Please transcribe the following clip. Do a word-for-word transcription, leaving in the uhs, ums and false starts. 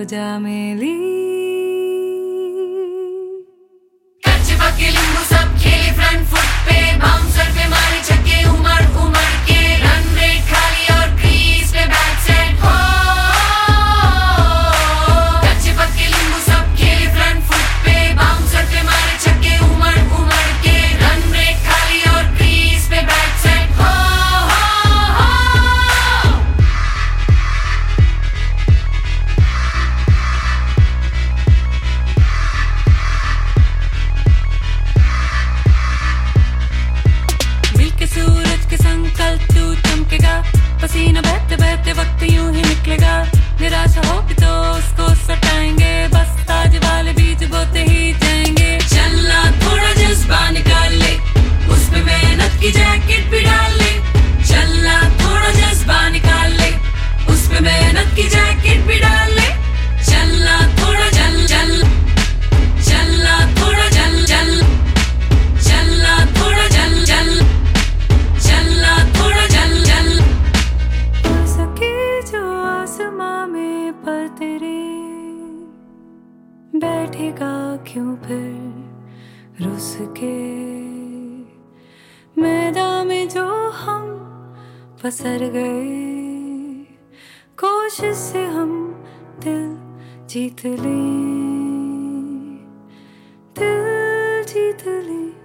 जा मेली। कच्चे पक्के लिंबू सब खेले फ्रंट फुट पे, बाउंसर पे मारे छक्के उमड़ उमड़ के, रन रेट खाली और क्रीज पे बैट सेट हो। कच्चे पक्के लिंबू सब खेले फ्रंट फुट पे, बाउंसर पे मारे छक्के उमड़ उमड़ के, रन रेट खाली और क्रीज पे बैट सेट हो। सूरज के संग कल तू चमकेगा, पसीना बहते बहते वक्त यूं ही निकलेगा। निराशा होगी तो उसको सटाएंगे, बस ताज वाले बीज बोते ही जाएंगे। चलना थोड़ा जज्बा निकाल ले, उसमें मेहनत की जैकेट भी डाल ले। चलना थोड़ा जज्बा निकाल ले, उसमें मेहनत की जैकेट भी डाल ले। चलना थोड़ा जल जल, चलना थोड़ा जल जल, चलना थोड़ा जल जल, चलना थोड़ा जल जल। हो सके जो आसमां में पर तेरे, बैठेगा क्यों फिर रुस के। मैदान में जो हम पसर गए, कोशिश से हम दिल जीत लें, दिल जीत लें।